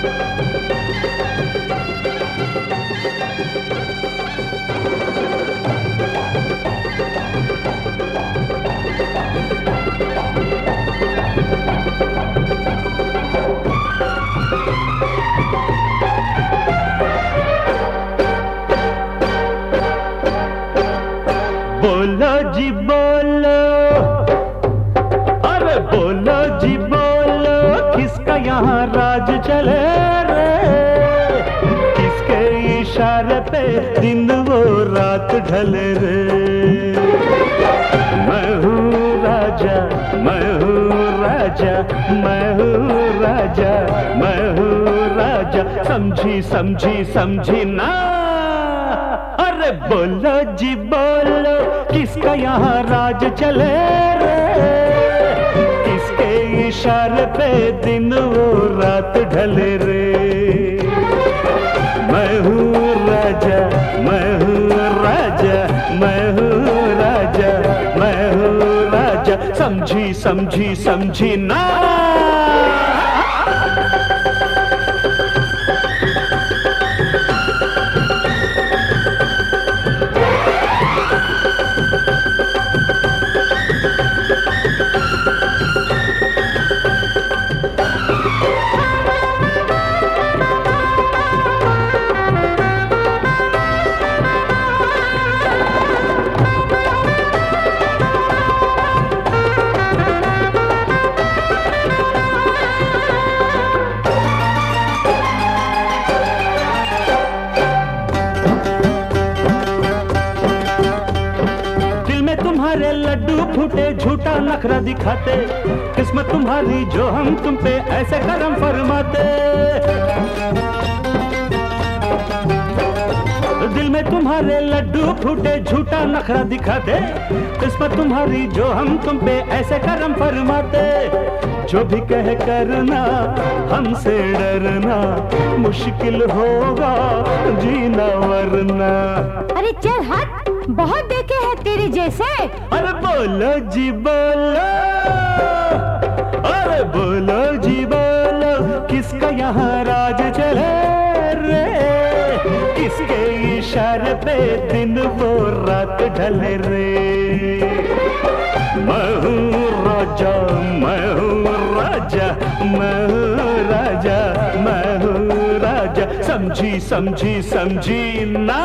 बोलो जी बोलो, अरे बोलो जी बोलो, किसका यहाँ राज चले रे? किसके इशारे पे दिन वो रात ढले रे? मैं हूँ राजा, मैं हूँ राजा, मैं हूँ राजा, मैं हूँ राजा, समझी समझी समझी ना? अरे बोलो जी बोलो, किसका यहाँ राज चले रे? किसके इशारे पे दिन वो रात ढले रे? मैं हूँ राजा, मैं हूँ राजा, मैं हूँ राजा, मैं हूँ राजा, समझी समझी समझी ना? तुम्हारे लड्डू फूटे, झूठा नखरा दिखाते, किस्मत तुम्हारी जो हम तुम पे ऐसे करम फरमाते। दिल में तुम्हारे लड्डू फूटे, झूठा नखरा दिखाते, किस्मत तुम्हारी जो हम तुम पे ऐसे करम फरमाते। जो भी कह करना हमसे डरना, मुश्किल होगा जीना वरना। अरे चल हट, बहुत देखे हैं तेरे जैसे। अरे बोलो जी बोलो, अरे बोलो जी बोलो, किसका यहाँ राज चले रे? किसके इशारे पे दिन वो रात ढले रे? मैं हूँ राजा, मैं हूँ राजा, मैं हूँ राजा, मैं हूँ राजा, समझी समझी समझी ना?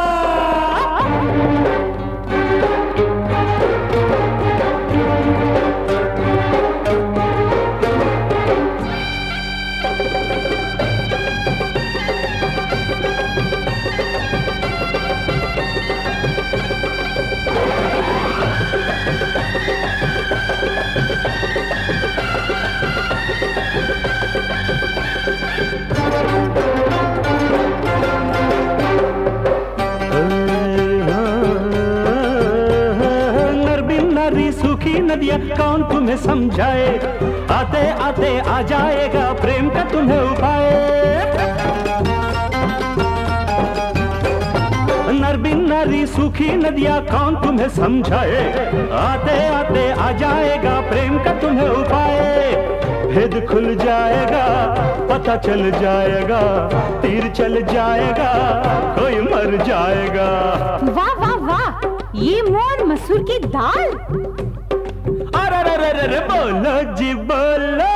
सूखी नदियाँ कौन तुम्हें समझाए, आते आते आ जाएगा प्रेम का तुम्हें उपाय। नर बिन नारी सूखी नदियाँ कौन तुम्हें समझाए, आते आते आ जाएगा प्रेम का तुम्हें उपाय। भेद खुल जाएगा, पता चल जाएगा, तीर चल जाएगा, कोई मर जाएगा। वाह वाह वाह, ये मोर मसूर की दाल। अरे बोलो जी बोलो,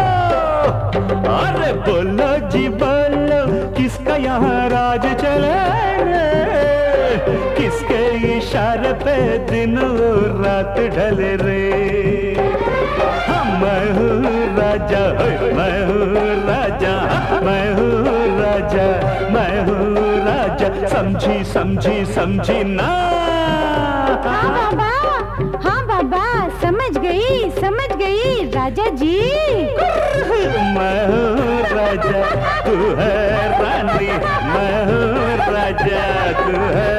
अरे बोलो जी बोलो, किसका यहाँ राज चले रे? किसके इशारे पे दिन रात ढले रे? मैं हूँ राजा, मैं हूँ राजा, मैं हूँ राजा, मैं हूँ राजा, समझी समझी समझी ना? हाँ बाबा, हाँ बाबा, समझ गई राजा जी। मैं हूँ राजा, तू है रानी, मैं हूँ राजा, तू है